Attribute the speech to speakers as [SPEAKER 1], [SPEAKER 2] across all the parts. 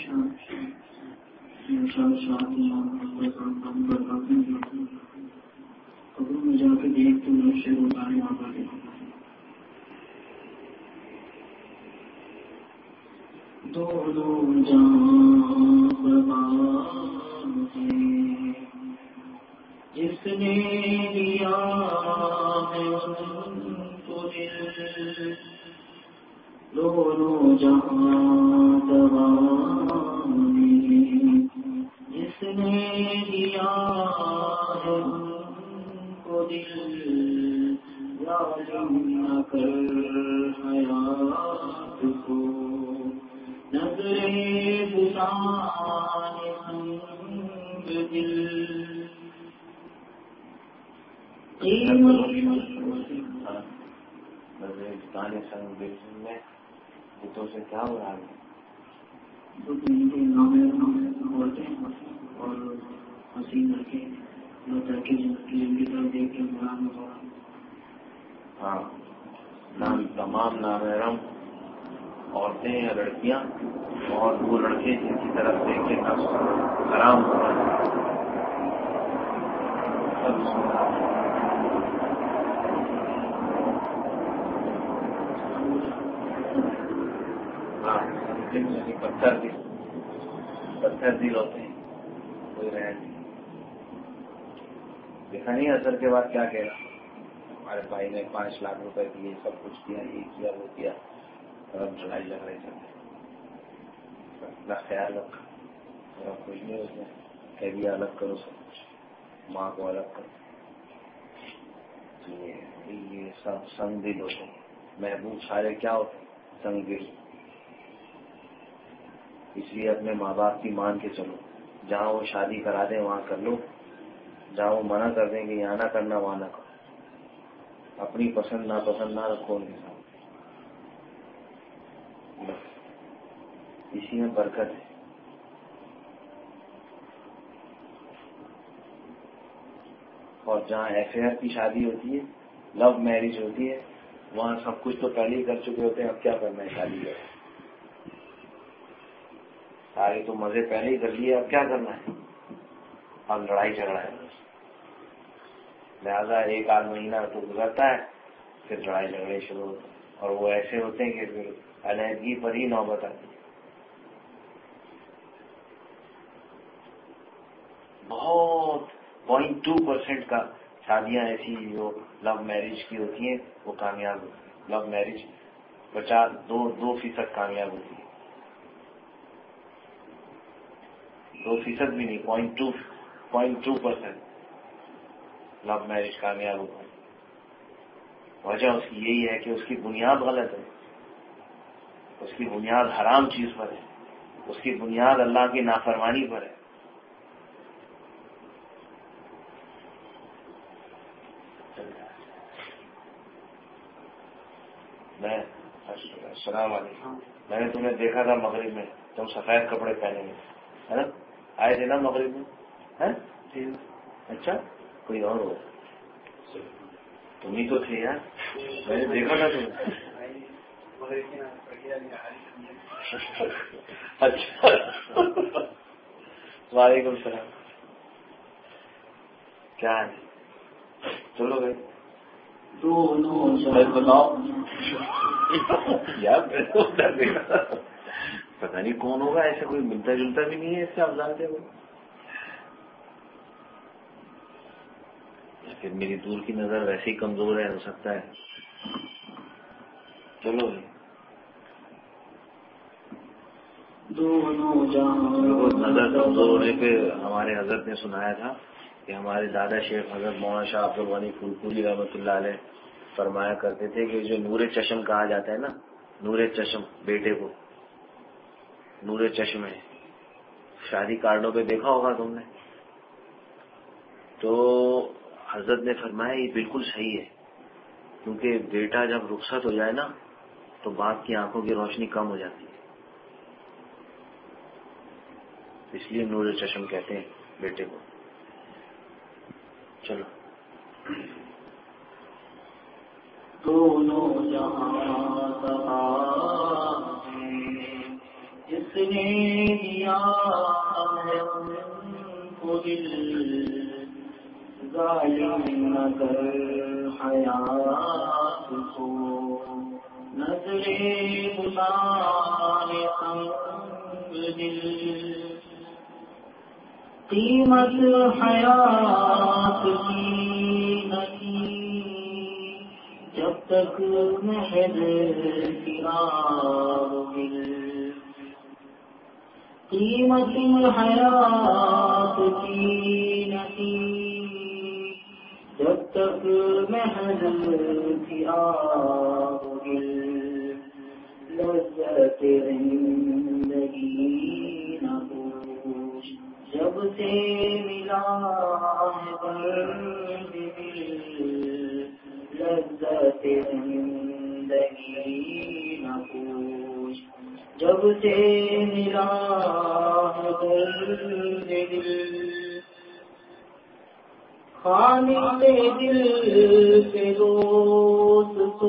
[SPEAKER 1] قبروں میں جا کے دیکھ تو نقشے بتانے والا ہے دونوں جہاں برباد ہیں جس نے دیا ہے ان کو دل دونوں جہاں برباد ہیں جس نے دیا ہے ان کو دل ظالم نہ کر حیات کو نظرے بزان سنگ دل
[SPEAKER 2] نظرے بزان سنگ دل میں بتوں سے کیا ہو رہا ہے؟
[SPEAKER 1] عورتیں اور حسین لڑکے کی طرف دیکھ کے مرام ہوا.
[SPEAKER 2] ہاں نام تمام نامحرم عورتیں یا لڑکیاں اور وہ لڑکے جن کی طرف دیکھ کے نفس حرام ہو رہا ہے. پتھر دل ہوتے ہیں کوئی رہ نہیں. دیکھا نہیں اثر کے بعد کیا کہہ رہا ہمارے بھائی نے 5 لاکھ روپے دیے سب کچھ کیا یہ کیا وہ کیا اور اب لڑائی لگ رہی چلتے اپنا خیال رکھا اور اب کچھ نہیں اس میں کہہ دیا الگ کرو سب کچھ ماں کو الگ کرو. یہ سب سنگ دل ہوتے ہیں. محبوب سارے کیا ہوتے ہیں؟ سنگ دل. اس لیے اپنے ماں باپ کی مان کے چلو. جہاں وہ شادی کرا دیں وہاں کر لو. جہاں وہ منع کر دیں کہ یہاں نہ کرنا وہاں نہ کرو. اپنی پسند ناپسند نہ رکھو ان کے ساتھ. اسی میں برکت ہے. اور جہاں افیئر کی شادی ہوتی ہے لو میرج ہوتی ہے وہاں سب کچھ تو پہلے ہی کر چکے ہوتے ہیں. اب کیا کرنا ہے شادی کر سارے تو مزے پہلے ہی کر لیے. اب کیا کرنا ہے؟ اب لڑائی جھگڑا ہے. لہذا 1 مہینہ تو گزرتا ہے پھر لڑائی جھگڑے شروع ہوتے ہیں اور وہ ایسے ہوتے ہیں کہ پھر علیحدگی پر ہی نوبت آتی ہے. بہت 0.2% کا شادیاں ایسی جو لو میرج کی ہوتی ہیں وہ کامیاب ہوتی ہیں. لو میرج 2% کامیاب ہوتی ہے. 2% بھی نہیں 0.2% لو میرج کامیاب ہوتا ہے. وجہ اس کی یہی ہے کہ اس کی بنیاد غلط ہے. اس کی بنیاد حرام چیز پر ہے. اس کی بنیاد اللہ کی نافرمانی پر ہے. السلام علیکم. میں نے تمہیں دیکھا تھا مغرب میں تم سفید کپڑے پہنے ہوئے ہے نا. آئے تھے نا مغرب میں. اچھا کوئی اور ہو تم ہی تو تھے یار. میں نے دیکھا تھا تمہیں. اچھا وعلیکم السلام. کیا ہے چلو بھائی بتاؤ یار. پتہ نہیں کون ہوگا ایسے. کوئی ملتا جلتا بھی نہیں ہے اس سے افضال سے. پھر میری دور کی نظر ویسے ہی کمزور ہے. ہو سکتا ہے. چلو نظر کمزور ہونے پہ ہمارے حضرت نے سنایا تھا کہ ہمارے دادا شیخ حضرت مولانا شاہ عبد الغنی پھولپوری رحمۃ اللہ علیہ فرمایا کرتے تھے کہ جو نور چشم کہا جاتا ہے نا, نور چشم, بیٹے کو نور چشم ہے. شادی کارڈوں پہ دیکھا ہوگا تم نے. تو حضرت نے فرمایا یہ بالکل صحیح ہے کیونکہ بیٹا جب رخصت ہو جائے نا تو باپ کی آنکھوں کی روشنی کم ہو جاتی ہے. اس لیے نور چشم کہتے ہیں بیٹے کو. چلو
[SPEAKER 1] دونوں جہاں جس نے دیا ہے ان کو دل ظالم نہ کر حیات کو نظر گزار تنگ دل قیمت حیات کی نہیں جب تک محض فرار دل قیمت حیات کی نہیں جب تک محض فرار دل لذت زندگی نہ پوچھ جب سے ملا ہے درد دل لذت زندگی نہ پوچھ جب سے ملا ہے درد دل خالق دل کے دوست تو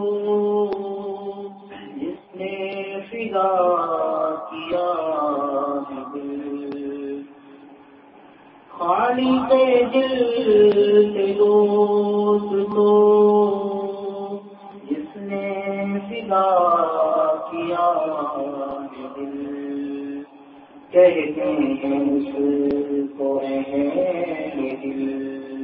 [SPEAKER 1] جس نے فدا کیا ہے دل خالق دل کے دوست تو جس نے فدا کیا ہے دل کہتے ہیں اس کو اہل دل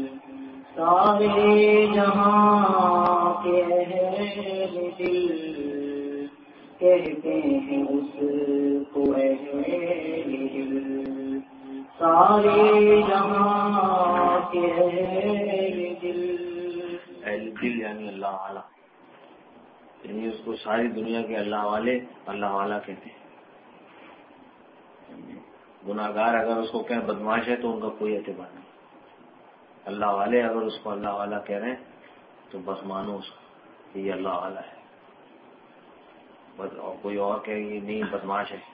[SPEAKER 1] سارے جہاں کے اہل دل کہتے ہیں اس کو اہل دل سارے جہاں کے اہل دل
[SPEAKER 2] یعنی اللہ والا، یعنی اس کو ساری دنیا کے اللہ والے اللہ والا کہتے ہیں. گناہگار اگر اس کو کہیں بدماش ہے تو ان کا کوئی اعتبار نہیں. اللہ والے اگر اس کو اللہ والا کہہ رہے ہیں تو بس مانو اس کو کہ یہ اللہ والا ہے. بس اور کوئی اور کہے یہ نہیں بدماش ہے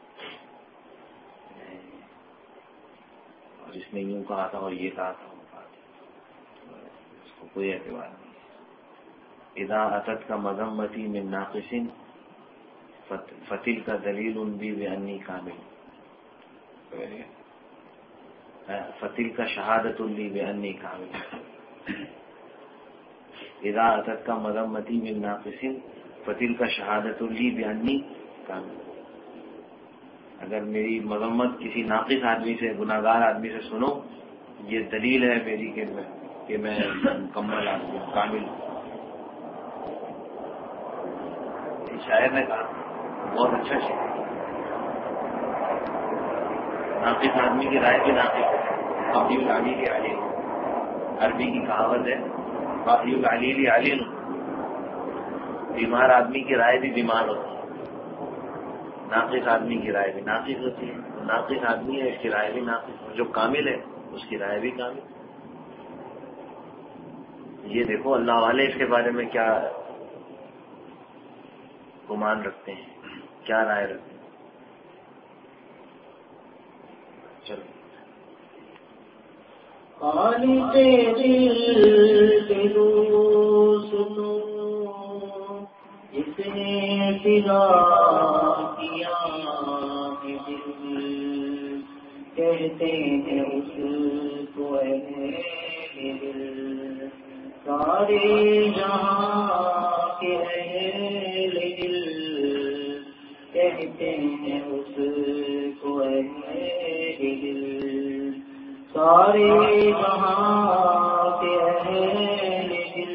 [SPEAKER 2] اور اس نے یوں کہا تھا اور یہ کہا تھا وہ کہا تھا، اس کو کوئی اعتبار نہیں. اذا اتت کا مذمتی من ناقص فتل کا دلیل بی بانی کامل فتل کا شہادت لی بانی کامل. اذا اتت کا مذمتی من ناقص فتل کا شہادت لی بانی کامل. اگر میری مذمت کسی ناقص آدمی سے گناہگار آدمی سے سنو یہ دلیل ہے میری کہ میں مکمل آدمی ہوں، کامل ہوں. شاعر نے کہا بہت اچھا شعر، ناقص آدمی کی رائے بھی ناقص ہے، قاضی العلیل علیل. عربی کی کہاوت ہے قاضی العلیل علیل. بیمار آدمی کی رائے بھی بیمار ہوتی ہے، ناقص آدمی کی رائے بھی ناقص ہوتی ہے. ناقص آدمی ہے اس کی رائے بھی ناقص، جو کامل ہے اس کی رائے بھی کامل. یہ دیکھو اللہ والے اس کے بارے میں کیا گمان رکھتے ہیں، کیا رائے رکھتے ہیں. چلو
[SPEAKER 1] خالق دل کے دوست تو جس نے فدا کیا ہے دل کہتے ہیں اس کو اہل دل سارے جہاں کے اہل دل کہتے ہیں اس کو اہل دل سارے جہاں کے اہل دل.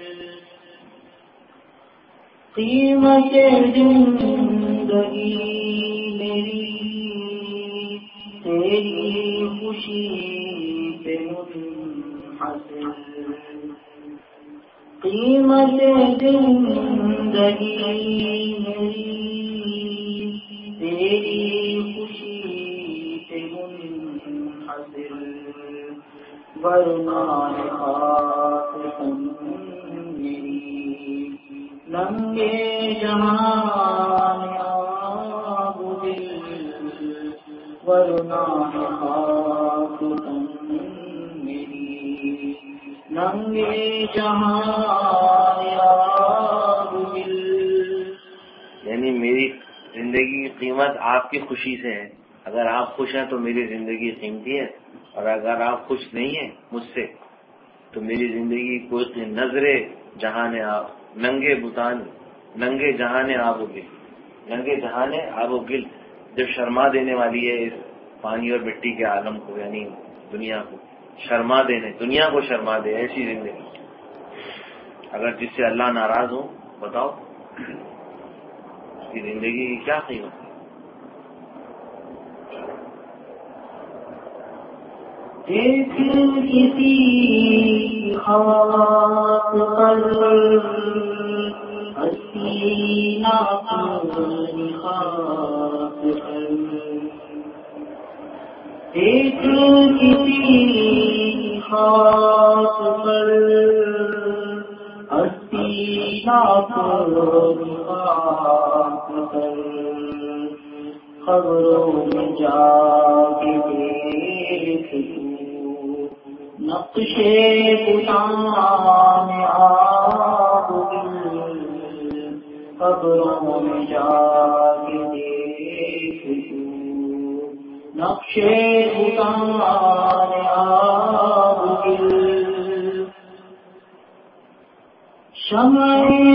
[SPEAKER 1] قیمت زندگی میری تیری خوشی پہ منحصر. قیمت زندگی میری تیری خوشی پہ منحصر. ورنہ خاک تم میری ننگے جہان آب دل. ورنہ خاک تم میری ننگے جہان آب دل.
[SPEAKER 2] یعنی میری زندگی کی قیمت آپ کی خوشی سے ہے، اگر آپ خوش ہیں تو میری زندگی قیمتی ہے، اور اگر آپ خوش نہیں ہیں مجھ سے تو میری زندگی کوئی نظرے جہان آپ ننگے جہان آب و گل، ننگے جہان آب و گل جو شرما دینے والی ہے اس پانی اور مٹی کے عالم کو، یعنی دنیا کو شرما دینے، دنیا کو شرما دے ایسی زندگی، اگر جس سے اللہ ناراض ہو بتاؤ اس کی زندگی کی کیا قیمت ہے؟
[SPEAKER 1] ایک کسی خاک پر حسینہ پوری خاک پر، ایک کسی خاک پر حسینہ پوری خاک پر، خبروں میں جا کے دیکھ نقشے بتان آب گل، خبروں میں جا کے دیکھ نقشے بتان آب گل، شمع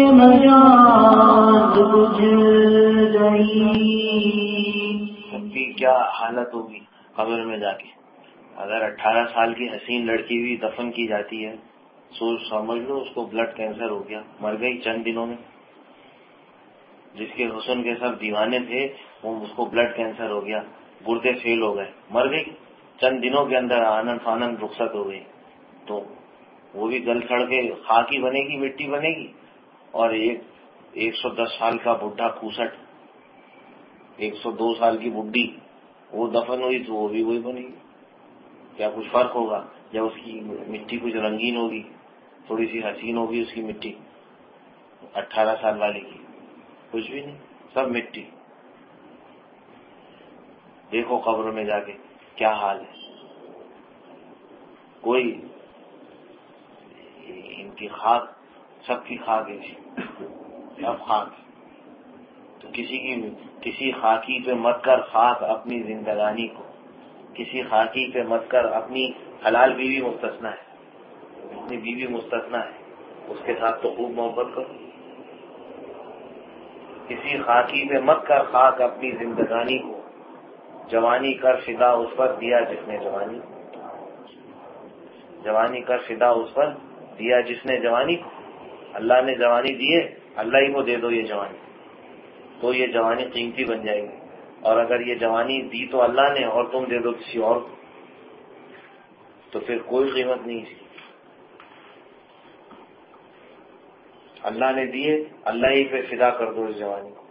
[SPEAKER 1] مجاز بجھ گئی،
[SPEAKER 2] سب کی کیا حالت ہوگی قبر میں جا کے؟ اگر 18 سال کی حسین لڑکی بھی دفن کی جاتی ہے، سوچ سمجھ لو اس کو بلڈ کینسر ہو گیا، مر گئی چند دنوں میں، جس کے حسن کے سب دیوانے تھے وہ اس کو بلڈ کینسر ہو گیا، گردے فیل ہو گئے، مر گئی چند دنوں کے اندر، آنند فانند رخصت ہو گئی، تو وہ بھی گل سڑ کے خاک ہی بنے گی، مٹی بنے گی، اور 110 سال کا بڈھا کھوسٹ، 102 سال کی بڈھی وہ دفن ہوئی تو وہ بھی وہی بنے گی، کیا کچھ فرق ہوگا؟ یا اس کی مٹی کچھ رنگین ہوگی، تھوڑی سی حسین ہوگی اس کی مٹی 18 سال والی کی؟ کچھ بھی نہیں، سب مٹی۔ دیکھو قبر میں جا کے کیا حال ہے، کوئی ان کی خاک، سب کی خاک ہے، سب خاک، تو کسی خاکی پہ مت کر خاک اپنی زندگانی کو، کسی خاکی پہ مت کر اپنی حلال بیوی مستثنا ہے، اپنی بیوی مستثنا ہے، اس کے ساتھ تو خوب محبت کرو، کسی خاکی پہ مت کر خاک اپنی زندگانی کو، جوانی کر فدا اس پر دیا جس نے جوانی، جوانی کر فدا اس پر دیا جس نے جوانی کو، اللہ نے جوانی دیے، اللہ ہی کو دے دو یہ جوانی، تو یہ جوانی قیمتی بن جائے گی، اور اگر یہ جوانی دی تو اللہ نے اور تم دے دو کسی اور کو تو پھر کوئی قیمت نہیں اس کی، اللہ نے دیے اللہ ہی پہ فدا کر دو اس جوانی کو،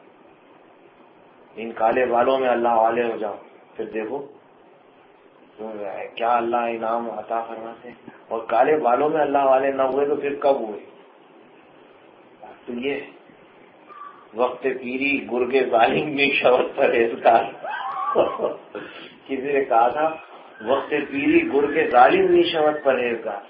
[SPEAKER 2] ان کالے بالوں میں اللہ والے ہو جاؤ، پھر دیکھو کیا اللہ انعام عطا فرماتے ہیں، اور کالے بالوں میں اللہ والے نہ ہوئے تو پھر کب ہوئے؟ تو یہ وقت پیری گرگ ظالم بھی شبت پرہیزگار، کسی نے کہا تھا وقت پیری گرگ ظالم بھی شبت پرہیزگار،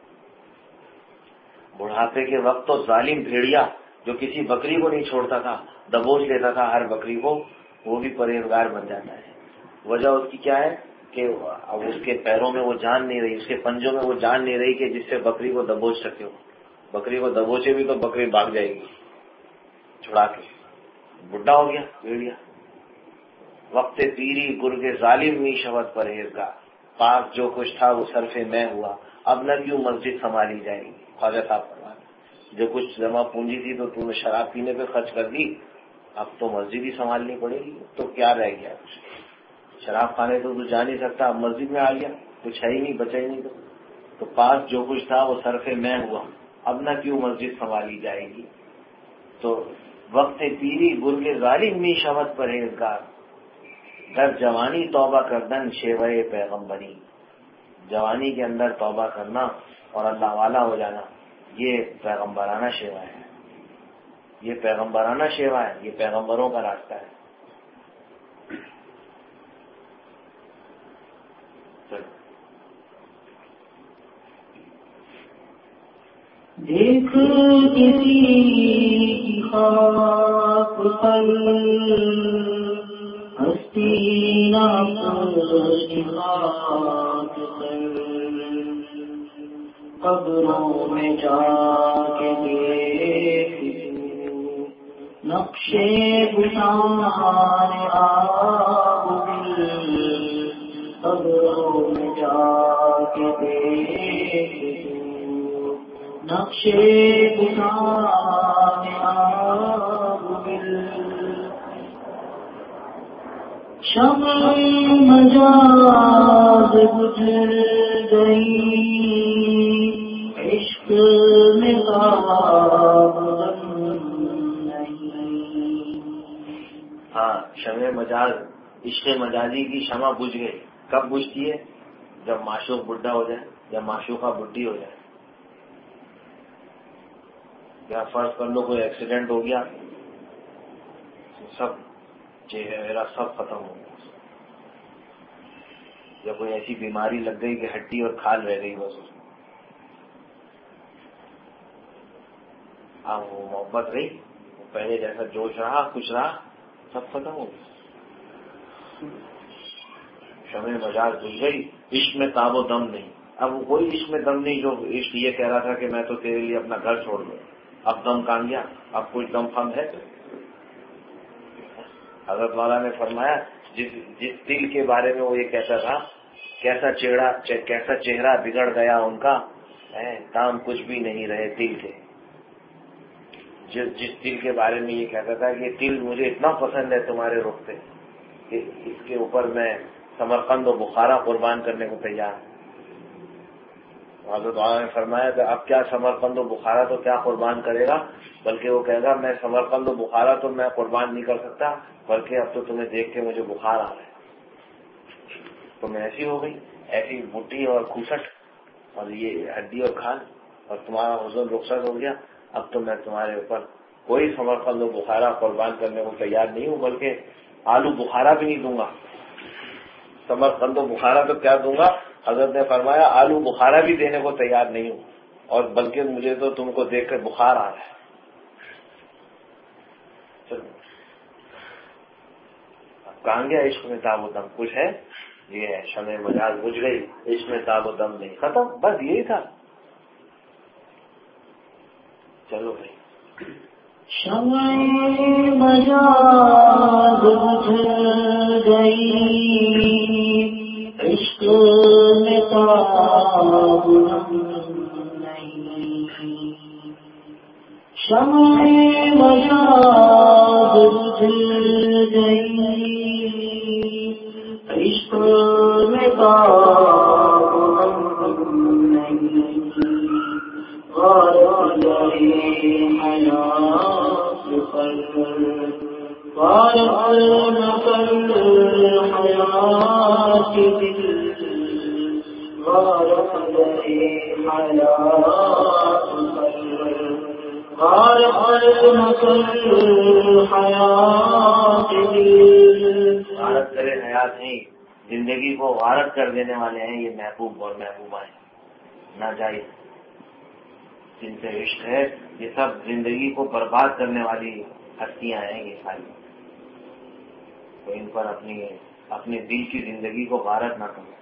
[SPEAKER 2] بڑھاپے کے وقت تو ظالم بھیڑیا جو کسی بکری کو نہیں چھوڑتا تھا، دبوچ لیتا تھا ہر بکری کو، وہ بھی پرہیزگار بن جاتا ہے۔ وجہ اس کی کیا ہے کہ اب اس کے پیروں میں وہ جان نہیں رہی، اس کے پنجوں میں وہ جان نہیں رہی کہ جس سے بکری کو دبوچ سکے ہو، بکری کو دبوچے بھی تو بکری بھاگ جائے گی چھڑا کے، بڈھا ہو گیا بھیڑیا۔ وقت پیری گرگ ظالم می شبت پرہیزگار، پاک جو کچھ تھا وہ صرف میں ہوا، اب نہ کیوں مسجد سنبھالی جائے گی۔ خواجہ صاحب فرماتے جو کچھ جمع پونجی تھی تو تم نے شراب پینے پہ خرچ کر دی، اب تو مسجد ہی سنبھالنی پڑے گی، تو کیا رہ گیا کچھ، شراب کھانے تو جا نہیں سکتا، اب مسجد میں آ گیا، کچھ ہے ہی نہیں، بچا ہی نہیں، تو پاس جو کچھ تھا وہ صرف میں ہوا، اب نہ کیوں مسجد سنبھالی جائے گی۔ تو وقت پیری گرگ ظالم می شبت پرہیزگار، در جوانی توبہ کردن شیوہ پیغمبری، جوانی کے اندر توبہ کرنا اور اللہ والا ہو جانا، یہ پیغمبرانہ شیوا ہے، یہ پیغمبرانہ شیوا ہے، یہ پیغمبروں کا راستہ ہے۔
[SPEAKER 1] دیکھ کسی خاک پر سینہ اپنی خاک پر قبروں میں جا کے دیکھ نقشے بشان آب دل قبروں میں جا کے دیکھ نقشے بشان آب دل شمع مجاز بجھ گئی عشق میں تاب نہیں.
[SPEAKER 2] ہاں شمع مجاز عشق مجازی کی شمع بجھ گئی. کب بجھتی ہے؟ جب معشوق بڈھا ہو جائے، جب معشوقہ بڈھی ہو جائے. یا فرض کر لو کوئی ایکسیڈنٹ ہو گیا، سب چہرہ سب ختم ہو گیا. یا کوئی ایسی بیماری لگ گئی کہ ہڈی اور کھال رہ گئی بس اس میں. وہ محبت رہی، پہلے جیسا جوش رہا کچھ رہا سب ختم ہو گیا. شمع مجاز بجھ گئی، عشق میں تاب و دم نہیں. اب وہ کوئی عشق میں دم نہیں جو عشق یہ کہہ رہا تھا کہ میں تو تیرے لیے اپنا گھر چھوڑ دوں. اب دم کہاں گیا؟ اب کوئی دم فم ہے؟ حضرت والا نے فرمایا جس دل کے بارے میں وہ یہ کہتا تھا کیسا چہرہ بگڑ گیا ان کا، کام کچھ بھی نہیں رہے دل کے. جس دل کے بارے میں یہ کہتا تھا کہ دل مجھے اتنا پسند ہے تمہارے رخ پہ کہ اس کے اوپر میں سمرقند و بخارا قربان کرنے کو تیار ہوں. حضرت والا نے فرمایا کہ اب کیا سمرقند و بخارا تو کیا قربان کرے گا، بلکہ وہ کہے گا میں سمرقند و بخارا تو میں قربان نہیں کر سکتا، بلکہ اب تو تمہیں دیکھ کے مجھے بخار آ رہا ہے. تو میں ایسی ہو گئی، ایسی بڈھی اور کھوسٹ اور یہ ہڈی اور کھال، اور تمہارا حضور رخصت ہو گیا. اب تو میں تمہارے اوپر کوئی سمرقند و بخارا قربان کرنے کو تیار نہیں ہوں، بلکہ آلو بخارا بھی نہیں دوں گا. سمرقند و بخارا تو کیا دوں گا، حضرت نے فرمایا آلو بخارا بھی دینے کو تیار نہیں ہوں، اور بلکہ مجھے تو تم کو دیکھ کر بخار آ رہا ہے. اب کہاں گیا عشق میں تاب و دم؟ کچھ ہے؟ یہ ہے شمع مجاز بجھ گئی، عشق میں تاب و دم نہیں. ختم، بس یہی تھا. چلو بھائی.
[SPEAKER 1] شمع مجاز بجھ گئی عشق میں تاب نہیں. شمع مجاز بجھ گئی عشق میں تاب نہیں. غارت گئے حیات پر غارت نہ کر حیات دل. غارت گئے حیات پر غارت نہ کر حیات دل.
[SPEAKER 2] غارت کرے حیات نہیں، زندگی کو غارت کر دینے والے ہیں یہ محبوب اور محبوبہ ہیں ناجائز. جن سے عشق ہے یہ سب زندگی کو برباد کرنے والی ہستیاں ہیں یہ ساری. تو ان پر اپنے دل کی زندگی کو غارت نہ کرو.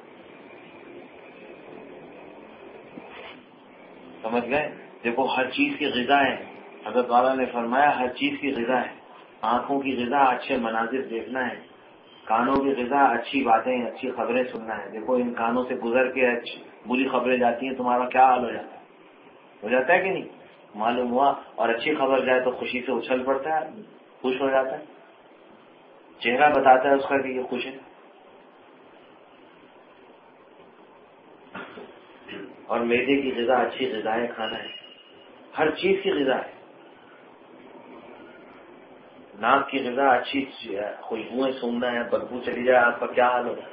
[SPEAKER 2] سمجھ گئے؟ دیکھو ہر چیز کی غذا ہے. حضرت والا نے فرمایا ہر چیز کی غذا ہے. آنکھوں کی غذا اچھے مناظر دیکھنا ہے، کانوں کی غذا اچھی باتیں اچھی خبریں سننا ہے. دیکھو ان کانوں سے گزر کے بری خبریں جاتی ہیں، تمہارا کیا حال ہو جاتا ہے کہ نہیں؟ معلوم ہوا. اور اچھی خبر جائے تو خوشی سے اچھل پڑتا ہے، خوش ہو جاتا ہے. چہرہ بتاتا ہے اس کا کہ یہ خوش ہے. اور معدے کی غذا اچھی غذائیں کھانا ہے، ہر چیز کی غذا ہے. ناک کی غذا اچھی خوشبوئیں سونگنا ہے، بدبو چلی جائے آپ کا کیا حال ہوگا.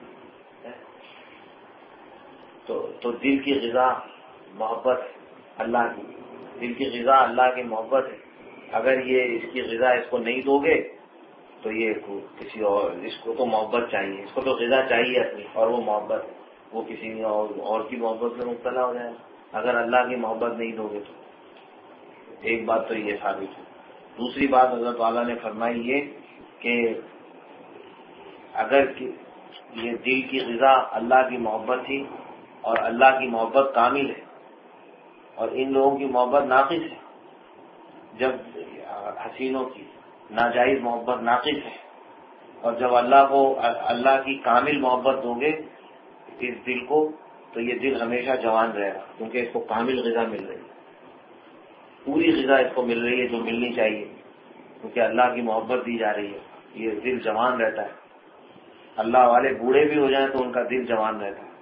[SPEAKER 2] تو دل کی غذا محبت ہے اللہ کی. دل کی غذا اللہ کی محبت ہے. اگر یہ اس کی غذا اس کو نہیں دو گے تو یہ کسی اور، اس کو تو محبت چاہیے، اس کو تو غذا چاہیے اپنی، اور وہ محبت ہے. وہ کسی اور کی محبت میں مبتلا ہو جائے گا اگر اللہ کی محبت نہیں دو گے تو. ایک بات تو یہ ثابت ہے. دوسری بات حضرت والا نے فرمائی یہ کہ اگر یہ دل کی غذا اللہ کی محبت تھی اور اللہ کی محبت کامل ہے اور ان لوگوں کی محبت ناقص ہے، جب حسینوں کی ناجائز محبت ناقص ہے، اور جب اللہ کی کامل محبت دو گے اس دل کو تو یہ دل ہمیشہ جوان رہے گا، کیونکہ اس کو کامل غذا مل رہی ہے، پوری غذا اس کو مل رہی ہے جو ملنی چاہیے، کیونکہ اللہ کی محبت دی جا رہی ہے، یہ دل جوان رہتا ہے۔ اللہ والے بوڑھے بھی ہو جائیں تو ان کا دل جوان رہتا ہے۔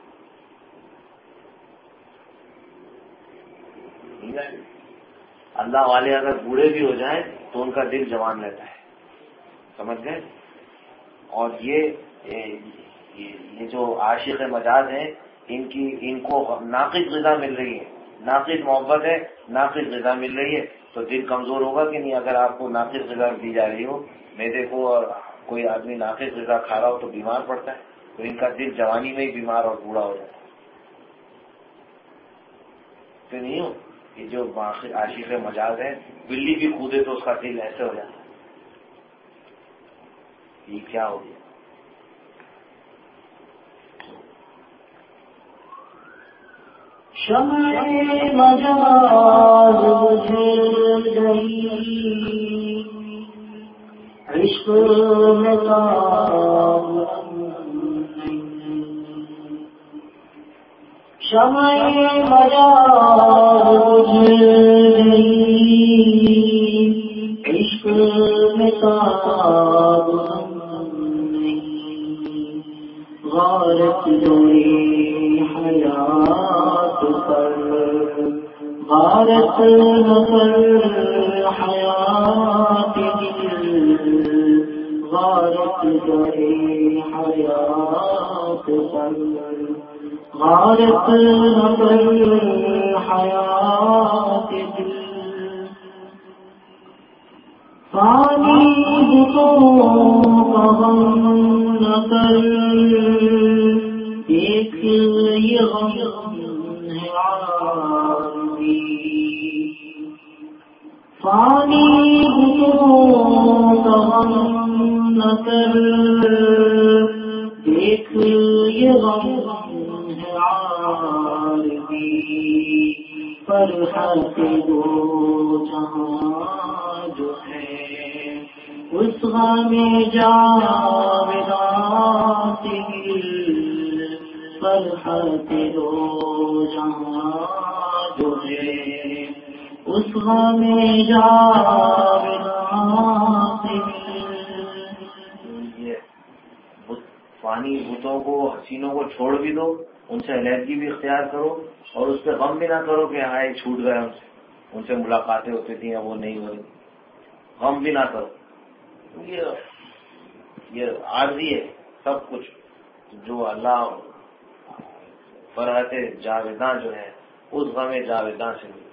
[SPEAKER 2] اللہ والے اگر بوڑھے بھی ہو جائیں تو ان کا دل جوان رہتا ہے، سمجھ گئے؟ اور یہ جو عاشق مجاز ہیں ان کو ناقص غذا مل رہی ہے، ناقص محبت ہے، ناقص غذا مل رہی ہے، تو دل کمزور ہوگا کہ نہیں؟ اگر آپ کو ناقص غذا دی جا رہی ہو، میدے کو، اور کوئی آدمی ناقص غذا کھا رہا ہو تو بیمار پڑتا ہے، تو ان کا دل جوانی میں ہی بیمار اور بوڑھا ہو جاتا ہے، تو نہیں ہو؟ یہ جو عاشق مجاز ہے، بلی بھی کودے تو اس کا دل ایسے ہو جاتا ہے، یہ کیا ہو گیا؟
[SPEAKER 1] شمع مجاز بجھ گئی، عشق میں تاب نہیں، شمع مجاز بجھ گئی، عشق میں تاب نہیں، غارت گئی حیات پر، غارت نظر حیات دل، غارت گئی حیات پر، غارت نظر حیات دل، فانی بتوں کا غم نہ کر، ایک یہ غم ہے عارضی، فانی بتوں کا غم نہ کر، ایک یہ غم ہے عارضی، فرحت دو جہاں جو ہے اس غم جاوداں سے گل، فرحت دو جہاں جو ہے اس غم جاوداں سے گل۔
[SPEAKER 2] فانی بتوں کو، حسینوں کو چھوڑ بھی دو، ان سے علیحدگی بھی اختیار کرو، اور اس پہ غم بھی نہ کرو کہ ہائے چھوٹ گئے ان سے ملاقاتیں ہوتی تھیں اب وہ نہیں ہو رہی، غم بھی نہ کرو، یہ عارضی ہے سب کچھ، جو اللہ فرحت جاویداں جو ہے اس غم جاویداں سے مل،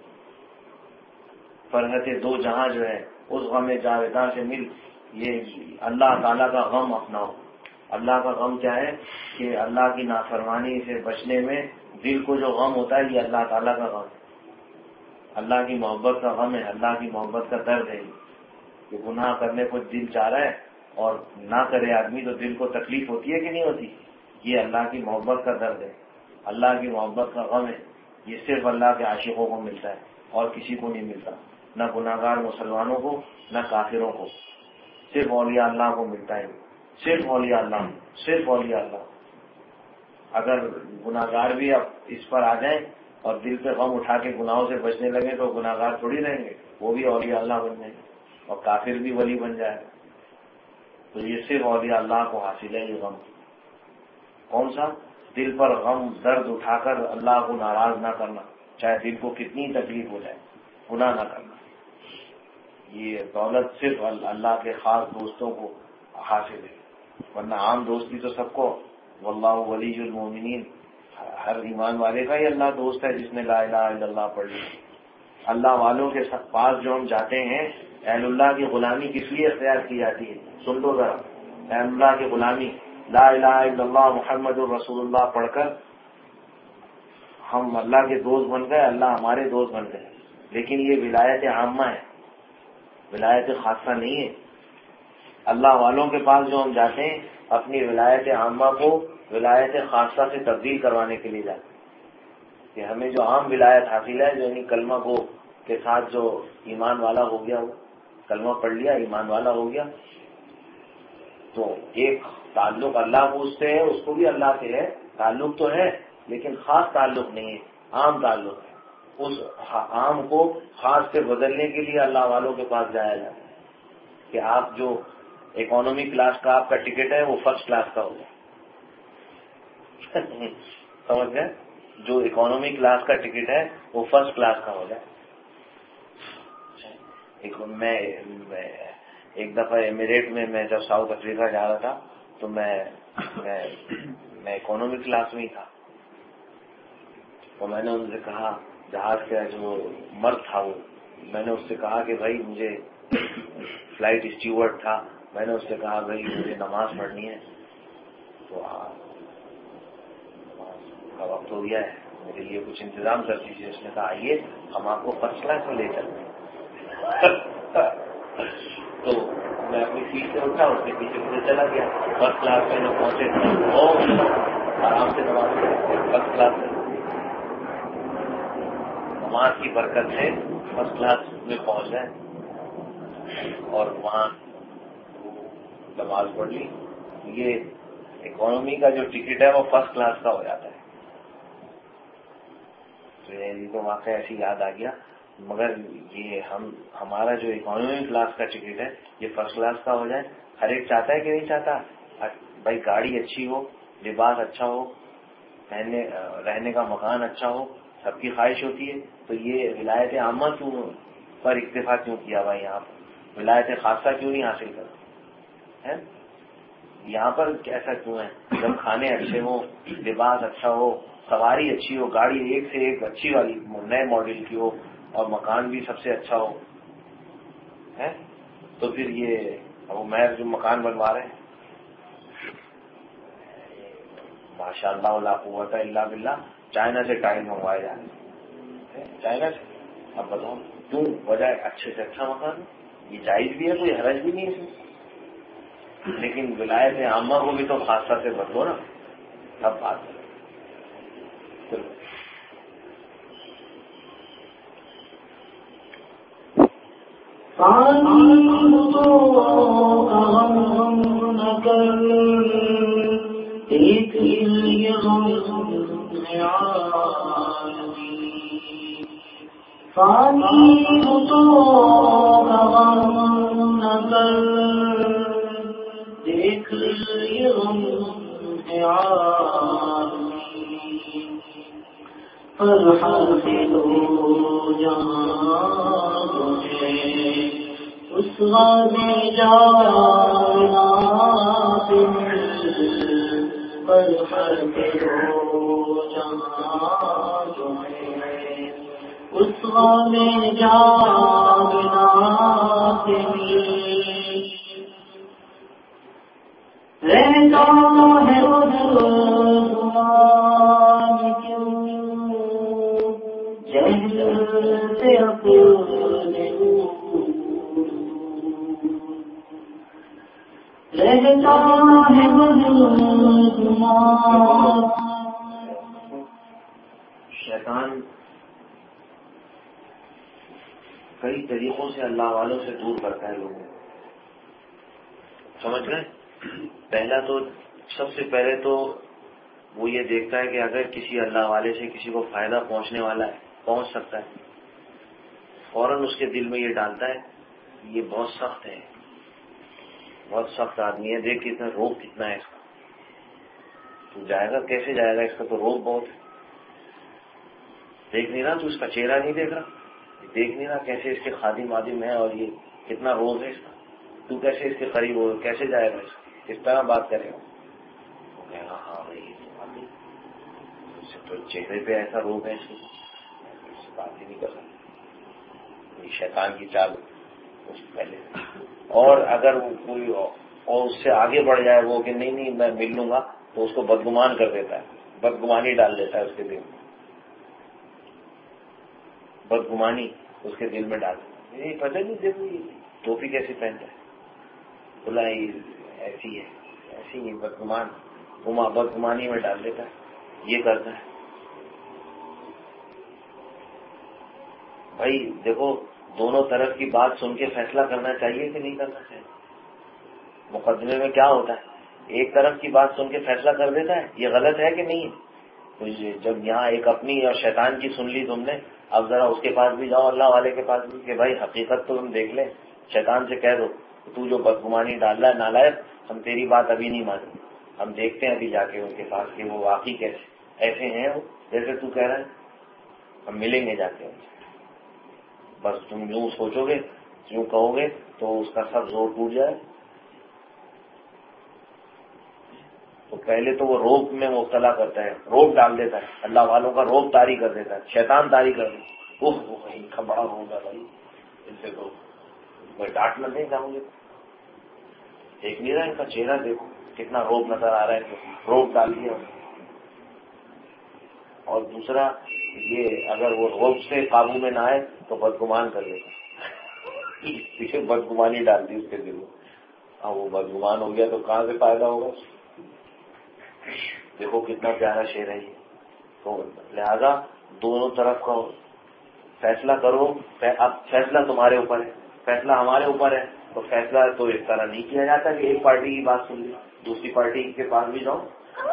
[SPEAKER 2] فرحت دو جہاں جو ہے اس غم جاویداں سے مل، یہ اللہ تعالیٰ کا غم اپناؤ۔ اللہ کا غم کیا ہے کہ اللہ کی نافرمانی سے بچنے میں دل کو جو غم ہوتا ہے یہ اللہ تعالیٰ کا غم ہے، اللہ کی محبت کا غم ہے، اللہ کی محبت کا درد ہے، کہ گناہ کرنے کو دل چاہ رہا ہے اور نہ کرے آدمی تو دل کو تکلیف ہوتی ہے کہ نہیں ہوتی؟ یہ اللہ کی محبت کا درد ہے، اللہ کی محبت کا غم ہے، یہ صرف اللہ کے عاشقوں کو ملتا ہے اور کسی کو نہیں ملتا، نہ گناہگار مسلمانوں کو نہ کافروں کو، صرف اولیاء اللہ کو ملتا ہے، صرف اولیاء اللہ، صرف اولیاء اللہ۔ اگر گناہگار بھی اب اس پر آ جائیں اور دل پہ غم اٹھا کے گناہوں سے بچنے لگے تو گناہگار تھوڑی رہیں گے، وہ بھی اولیاء اللہ بن جائیں گے اور کافر بھی ولی بن جائے گا۔ تو یہ صرف اولیاء اللہ کو حاصل ہے یہ غم۔ کون سا؟ دل پر غم درد اٹھا کر اللہ کو ناراض نہ کرنا، چاہے دل کو کتنی تکلیف ہو جائے، گناہ نہ کرنا۔ یہ دولت صرف اللہ کے خاص دوستوں کو حاصل ہے، ورنہ عام دوستی تو سب کو، واللہ ولی المومنین، ہر ایمان والے کا ہی اللہ دوست ہے جس نے لا الہ الا اللہ پڑھ لی۔ اللہ والوں کے پاس جو ہم جاتے ہیں، اہل اللہ کی غلامی کس لیے اختیار کی جاتی ہے؟ سن لو ذرا، اہل اللہ کی غلامی، لا الہ الا اللہ محمد الرسول اللہ پڑھ کر ہم اللہ کے دوست بن گئے، اللہ ہمارے دوست بن گئے، لیکن یہ ولایت عامہ ہے، ولایت خاصہ نہیں ہے۔ اللہ والوں کے پاس جو ہم جاتے ہیں اپنی ولایت عامہ کو ولایت خاصہ سے تبدیل کروانے کے لیے جاتے ہیں کہ ہمیں جو عام ولایت حاصل ہے، جو یعنی کلمہ گو کے ساتھ جو ایمان والا ہو گیا، وہ کلمہ پڑھ لیا ایمان والا ہو گیا، تو ایک تعلق اللہ کو اس سے ہے، اس کو بھی اللہ سے ہے، تعلق تو ہے لیکن خاص تعلق نہیں ہے، عام تعلق ہے۔ اس عام کو خاص سے بدلنے کے لیے اللہ والوں کے پاس جایا جاتا ہے کہ آپ جو اکانومی کلاس کا آپ کا ٹکٹ ہے وہ فرسٹ کلاس کا ہو جائے سمجھ گئے؟ جو اکانومی کلاس کا ٹکٹ ہے وہ فرسٹ کلاس کا ہو جائے۔ میں ایک دفعہ ایمریٹ میں جب ساؤتھ افریقہ جا رہا تھا تو میں اکانومی کلاس میں ہی تھا، تو میں نے ان سے کہا، جہاز کا جو مرد تھا وہ، میں نے اس سے کہا کہ بھائی مجھے فلائٹ اسٹیورڈ تھا، میں نے اس سے کہا بھائی مجھے نماز پڑھنی ہے، تو کا وقت ہو گیا ہے، میرے لیے کچھ انتظام کر دیجیے۔ اس نے کہا آئیے ہم آپ کو فرسٹ کلاس میں لے چلتے ہیں۔ تو میں اپنی سیٹ سے اٹھا، اس کے پیچھے مجھے چلا گیا، فرسٹ کلاس میں جو پہنچے بہت آرام سے نماز پڑھی فرسٹ کلاس میں، نماز کی برکت سے فرسٹ کلاس میں پہنچ گئے اور وہاں نماز پڑھ لی۔ یہ اکانومی کا جو ٹکٹ ہے وہ فرسٹ کلاس کا ہو جاتا ہے۔ تو یہ تو واقعہ ایسی یاد آ گیا، مگر یہ ہمارا جو اکانومی کلاس کا ٹکٹ ہے یہ فرسٹ کلاس کا ہو جائے۔ ہر ایک چاہتا ہے کہ نہیں چاہتا؟ بھائی گاڑی اچھی ہو، لباس اچھا ہو، رہنے کا مکان اچھا ہو، سب کی خواہش ہوتی ہے۔ تو یہ ولایت عامہ کیوں پر اکتفا کیوں کیا بھائی؟ یہاں پر ولایت خاصہ کیوں نہیں حاصل کرا ہے؟ یہاں پر ایسا کیوں ہے؟ جب کھانے اچھے ہوں، لباس اچھا ہو، سواری اچھی ہو، گاڑی ایک سے ایک اچھی والی نئے ماڈل کی ہو اور مکان بھی سب سے اچھا ہو ہے، تو پھر یہ ابو مہر جو مکان بنوا رہے ہیں ماشاء اللہ لا قوت الا باللہ، چائنا سے ٹائل منگوائے جا رہے ہیں، چائنا سے۔ اب بتاؤ کیوں؟ وجہ اچھے سے اچھا مکان، یہ جائز بھی ہے، کوئی حرج بھی نہیں ہے اس میں، لیکن ولایت عامہ کو بھی تو خاصہ سے بدلو نا، سب بات ہے۔
[SPEAKER 1] اس غانے جانا پر فرق ہو جہاں جو ہے، اس غانے جانا رہتا ہے جہل سے اپنے رہتا ہے
[SPEAKER 2] شیطان کئی طریقوں سے اللہ والوں سے دور کرتا ہے لوگوں کو، سمجھ گئے؟ پہلا تو سب سے پہلے تو وہ یہ دیکھتا ہے کہ اگر کسی اللہ والے سے کسی کو فائدہ پہنچنے والا ہے، پہنچ سکتا ہے، فوراً اس کے دل میں یہ ڈالتا ہے یہ بہت سخت ہے، بہت سخت آدمی ہے، دیکھ کتنا روگ کتنا ہے اس کا، تو جائے گا کیسے جائے گا؟ اس کا تو روگ بہت ہے، دیکھ نہیں رہا تو اس کا چہرہ نہیں دیکھ رہا، دیکھ نہیں رہا کیسے اس کے خادم آدم ہے اور یہ کتنا روگ ہے اس کا، تو کیسے اس کے قریب ہو، کیسے جائے گا؟ اس طرح بات کرے گا، وہ کہے گا ہاں بھائی تو چہرے پہ ایسا روگ ہے اس کو بات ہی نہیں کر سکتا، یہ شیطان کی چال اس پہلے۔ اور اگر وہ کوئی اور اس سے آگے بڑھ جائے وہ کہ نہیں میں مل لوں گا، تو اس کو بدگمان کر دیتا ہے، بدگمانی ڈال دیتا ہے اس کے دل میں، بدگمانی اس کے دل میں ڈال دیتا ہے، پتہ نہیں دیکھو یہ ٹوپی کیسے پہنتا ہے، بولا ایسی ہے، ایسی ہی بدگمانی میں ڈال دیتا ہے، یہ کرتا ہے۔ بھائی دیکھو، دونوں طرف کی بات سن کے فیصلہ کرنا چاہیے کہ نہیں کرنا چاہیے؟ مقدمے میں کیا ہوتا ہے؟ ایک طرف کی بات سن کے فیصلہ کر دیتا ہے، یہ غلط ہے کہ نہیں؟ تو جب یہاں ایک اپنی اور شیطان کی سن لی تم نے، اب ذرا اس کے پاس بھی جاؤ، اللہ والے کے پاس بھی، کہ بھائی حقیقت تو تم دیکھ لیں۔ شیطان سے کہہ دو تو جو بدگمانی ڈال رہا ہے نالائق، ہم تیری بات ابھی نہیں مانیں، ہم دیکھتے ہیں ابھی جا کے ان کے پاس کہ وہ واقعی کیسے ایسے ہیں وہ جیسے تو کہہ رہا ہے، ہم ملیں گے جا کے ان سے۔ بس تم یوں سوچو گے، یوں کہو گے تو اس کا سب زور ٹوٹ جائے۔ تو پہلے تو وہ روب میں مبتلا کرتا ہے، روب ڈال دیتا ہے، اللہ والوں کا روب طاری کر دیتا ہے، شیطان طاری کر دیتا ہے۔ ان کا بڑا روب ہے بھائی، ان سے تو میں ڈانٹنا نہیں چاہوں گی۔ ایک نہیں رہا ان کا چہرہ دیکھو کتنا روب نظر آ رہا ہے، روب ڈال دیا۔ اور دوسرا یہ، اگر وہ روب سے قابو میں نہ آئے تو بدگمان کر لیتا، پیچھے بدگمانی ڈال دی اس کے دل میں، اب وہ بدگمان ہو گیا تو کہاں سے فائدہ ہوگا؟ دیکھو کتنا پیارا شعر ہے یہ۔ تو لہذا دونوں طرف کا فیصلہ کرو، اب فیصلہ تمہارے اوپر ہے، فیصلہ ہمارے اوپر ہے، تو فیصلہ تو اس طرح نہیں کیا جاتا کہ ایک پارٹی کی بات سن لی دوسری پارٹی کے پاس بھی جاؤ،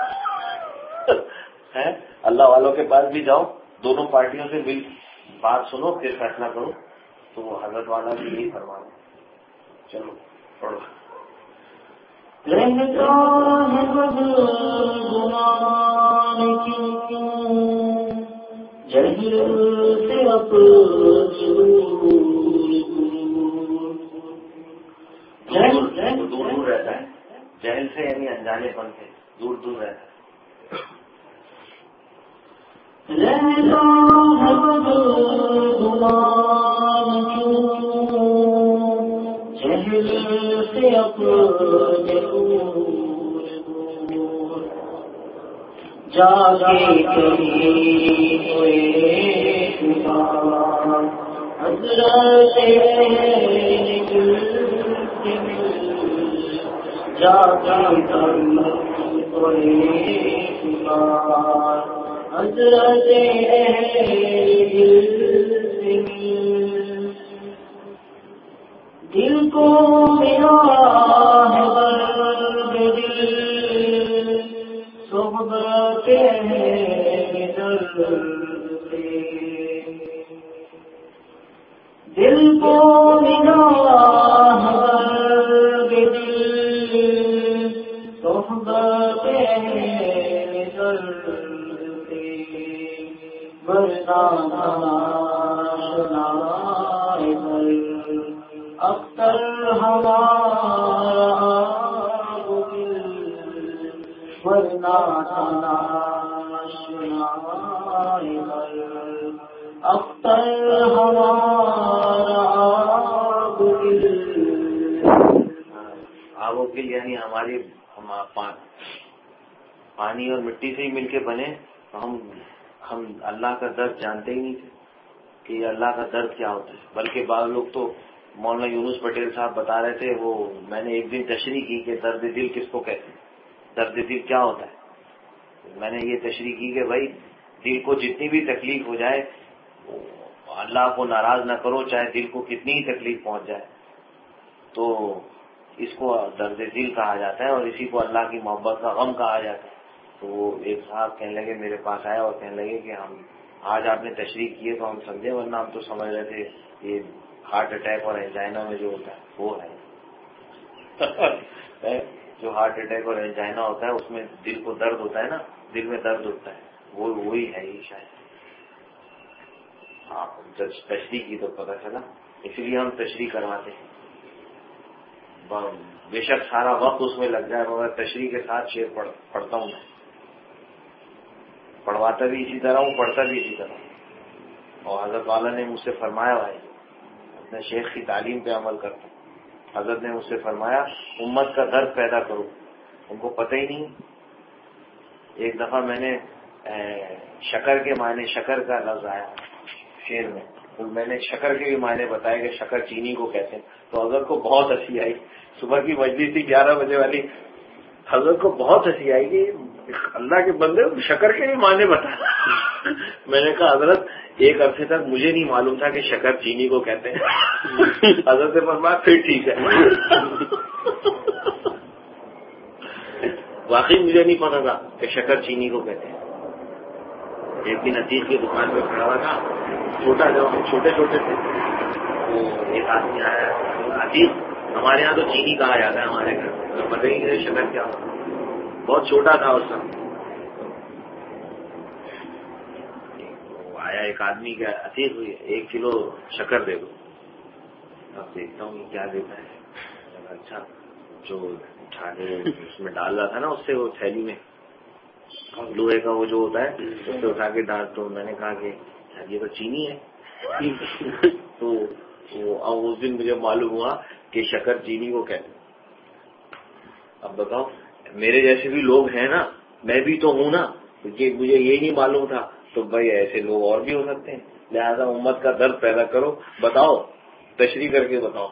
[SPEAKER 2] اللہ والوں کے پاس بھی جاؤ، دونوں پارٹیوں سے مل بات سنو پھر فیصلہ کرو۔ تو حضرت والا بھی یہی فرمانا۔ چلو پڑھو۔
[SPEAKER 1] رہتا ہے بدگمان کیوں جہل سے
[SPEAKER 2] دور رہتا ہے، جہل سے یعنی انجانے پن سے دور دور رہتا ہے۔
[SPEAKER 1] رہتا ہے بدگمان کیوں جہل سے اپنے دور دور جا کے کبھی ہوئے پکار حضرت جا کے کبھی ہوئے پکار حضرت دل کو ملا ہے درد دل صحبت ہے درد سے دل کو ملا ہے درد دل صحبت ہے درد سے ورنہ اختر ہمارا ورنہ اختر ہمارا
[SPEAKER 2] آب و گل یعنی ہماری پانی اور مٹی سے ہی مل کے بنے، تو ہم اللہ کا درد جانتے ہی نہیں تھے کہ یہ اللہ کا درد کیا ہوتا ہے۔ بلکہ بعض لوگ تو مولانا یونس پٹیل صاحب بتا رہے تھے، وہ میں نے ایک دن تشریح کی کہ درد دل کس کو کہتے ہیں، درد دل کیا ہوتا ہے۔ میں نے یہ تشریح کی کہ بھائی دل کو جتنی بھی تکلیف ہو جائے اللہ کو ناراض نہ کرو، چاہے دل کو کتنی ہی تکلیف پہنچ جائے، تو اس کو درد دل کہا جاتا ہے اور اسی کو اللہ کی محبت کا غم کہا جاتا ہے۔ تو وہ ایک صاحب کہنے لگے، میرے پاس آیا اور کہنے لگے کہ ہم آج آپ نے تشریح کی ہے تو ہم سمجھے، ورنہ ہم تو سمجھ رہے تھے یہ ہارٹ اٹیک اور اینجائنا میں جو ہوتا ہے وہ ہے جو ہارٹ اٹیک اور اینجائنا ہوتا ہے اس میں دل کو درد ہوتا ہے نا، دل میں درد ہوتا ہے، وہ وہی ہے یہ شاید۔ آپ جب تشریح کی تو پتہ چلا، اس لیے ہم تشریح کرواتے ہیں۔ بے شک سارا وقت اس میں لگ جائے مگر تشریح کے ساتھ شعر پڑھتا ہوں، میں پڑھواتا بھی اسی طرح ہوں، پڑھتا بھی اسی طرح ہوں۔ اور حضرت والا نے مجھ سے فرمایا، بھائی اپنے شیخ کی تعلیم پہ عمل کرتا ہوں۔ حضرت نے مجھ سے فرمایا امت کا درد پیدا کرو، ان کو پتہ ہی نہیں۔ ایک دفعہ میں نے شکر کے معنی، شکر کا لفظ آیا شعر میں، تو میں نے شکر کے بھی معنی بتایا کہ شکر چینی کو کہتے ہیں، تو حضرت کو بہت ہنسی آئی صبح کی مجلس تھی 11 بجے والی. حضرت کو بہت ہنسی آئی کہ اللہ کے بندے شکر کے بھی معنی بتا. میں نے کہا حضرت ایک عرصے تک مجھے نہیں معلوم تھا کہ شکر چینی کو کہتے ہیں. حضرت نے فرمایا پھر ٹھیک ہے. واقعی مجھے نہیں پتا تھا کہ شکر چینی کو کہتے ہیں. ایک دن عتیق کی دکان پہ کھڑا ہوا تھا, چھوٹا جب ہم چھوٹے چھوٹے تھے تو ایک آدمی آیا. عتیق ہمارے یہاں تو چینی کہا جاتا ہے, ہمارے گھر تو پتہ ہی نہیں شکر کیا ہوتا. بہت چھوٹا تھا اس وقت. آیا ایک آدمی کا عتیق ہوئی 1 کلو شکر دے دو. اب دیکھتا ہوں یہ کیا دیتا ہے. اچھا جو اس میں ڈال رہا تھا نا, اس سے وہ تھیلی میں لوہے کا وہ جو ہوتا ہے اس سے اٹھا کے ڈال. تو میں نے کہا کہ یہ تو چینی ہے. تو اب اس دن مجھے معلوم ہوا کہ شکر چینی کو کہتے ہیں. اب بتاؤ میرے جیسے بھی لوگ ہیں نا, میں بھی تو ہوں نا, کیونکہ مجھے یہی نہیں معلوم تھا. تو بھائی ایسے لوگ اور بھی ہو سکتے ہیں, لہذا امت کا درد پیدا کرو, بتاؤ, تشریح کر کے بتاؤ.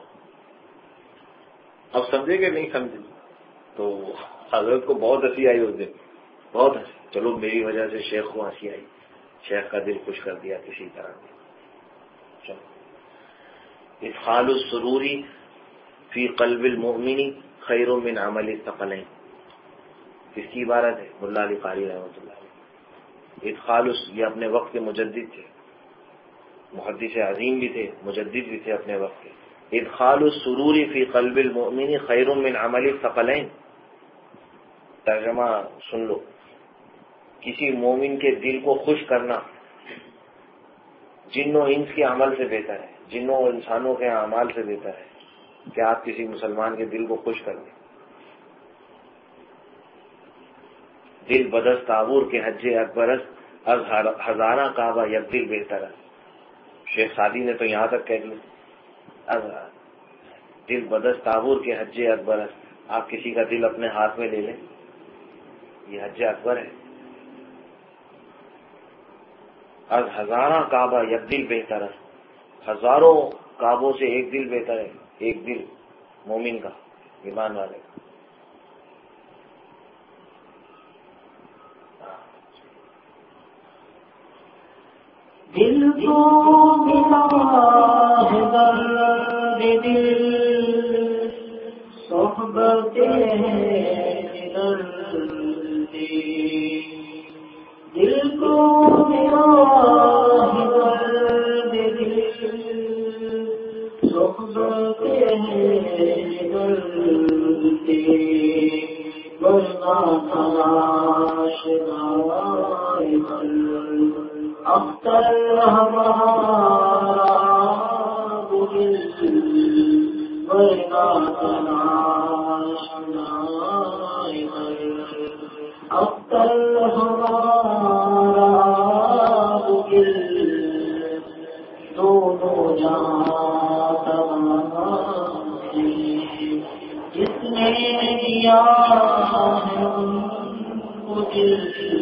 [SPEAKER 2] اب سمجھے کہ نہیں سمجھے. تو حضرت کو بہت ہنسی آئی اس دن, بہت ہنسی. چلو میری وجہ سے شیخ کو ہنسی آئی, شیخ کا دل خوش کر دیا کسی طرح. چلو ادخال السرور فی قلب المؤمن خیر من عمل الثقلین, کس کی عبارت ہے؟ ملا علی قاری رحمۃ اللہ علیہ. ادخال یہ اپنے وقت کے مجدد تھے, محدث عظیم بھی تھے, مجدد بھی تھے اپنے وقت کے. ادخال السرور فی قلب المؤمن خیر من عمل الثقلین. ترجمہ سن لو, کسی مومن کے دل کو خوش کرنا جن و انس کے عمل سے بہتر ہے, جنوں و انسانوں کے اعمال سے بہتر ہے کہ آپ کسی مسلمان کے دل کو خوش کر دیں. دل بدست تعور کے حج اکبرس از ہزارہ کعبہ یک دل بہتر ہے. شیخ سعدی نے تو یہاں تک کہہ دیا, دل بدست تعور کے حج اکبرس. آپ کسی کا دل اپنے ہاتھ میں لے لیں, یہ حج اکبر ہے. از ہزارہ کعبہ یک دل بہتر ہے, ہزاروں کعبوں سے ایک دل بہتر ہے. ایک دل مومن کا, ایمان والے کا.
[SPEAKER 1] دل کو ملا ہے درد دل, صحبتیں درد دل کو ملا ہے درد دل, صحبتیں درد ورنہ تلاش دائے اختر ہمارا دل, ورنہ تلاش دائے اختر ہمارا دل. دونوں جاتا جس نے دیا ہے ان کو دل,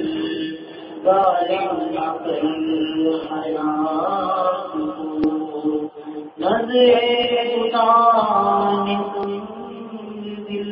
[SPEAKER 1] حیات نظر دل.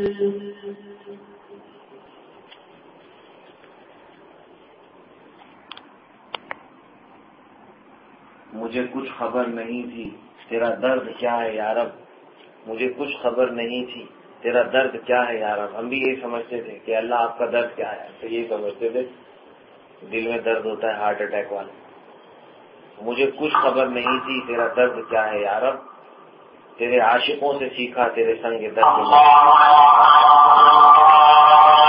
[SPEAKER 2] مجھے کچھ خبر نہیں تھی تیرا درد کیا ہے یا رب, مجھے کچھ خبر نہیں تھی تیرا درد کیا ہے یا رب. ہم بھی یہی سمجھتے تھے کہ اللہ آپ کا درد کیا ہے, تو یہی سمجھتے تھے دل میں درد ہوتا ہے ہارٹ اٹیک والا. مجھے کچھ خبر نہیں تھی تیرا درد کیا ہے یا رب, تیرے عاشقوں سے سیکھا تیرے سنگ درد.